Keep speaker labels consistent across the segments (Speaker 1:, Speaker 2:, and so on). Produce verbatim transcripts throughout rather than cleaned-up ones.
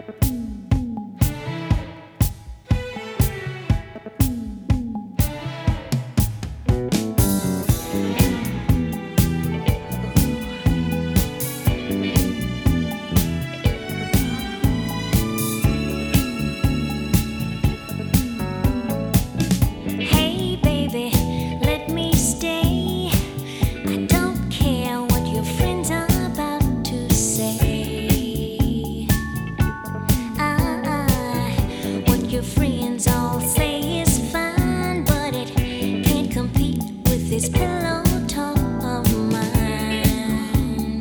Speaker 1: This pillow talk of mine.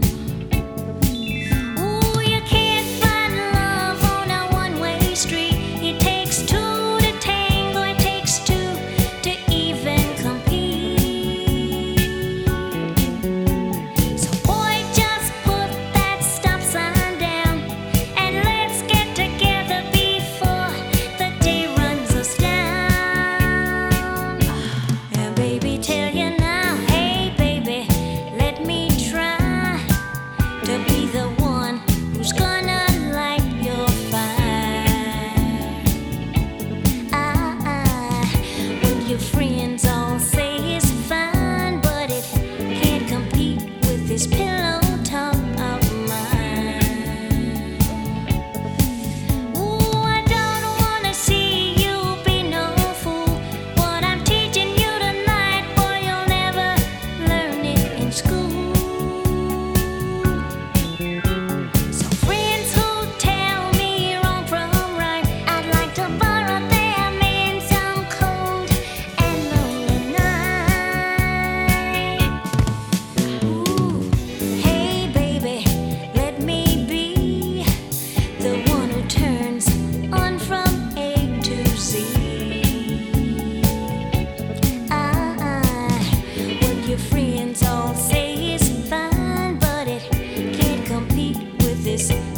Speaker 1: Ooh, you can't find love on a one-way street. It takes two to tango, it takes two to even compete. So boy, just put that stop sign down and let's get together before the day runs us down. And baby, tell you to be the one who's gonna light your fire. Ah, ah, when your friends all say it's fine, but it can't compete with this pillow talk of mine. Ooh, I don't wanna see you be no fool. What I'm teaching you tonight, boy, you'll never learn it in school. Your friends all say it's fine, but it can't compete with this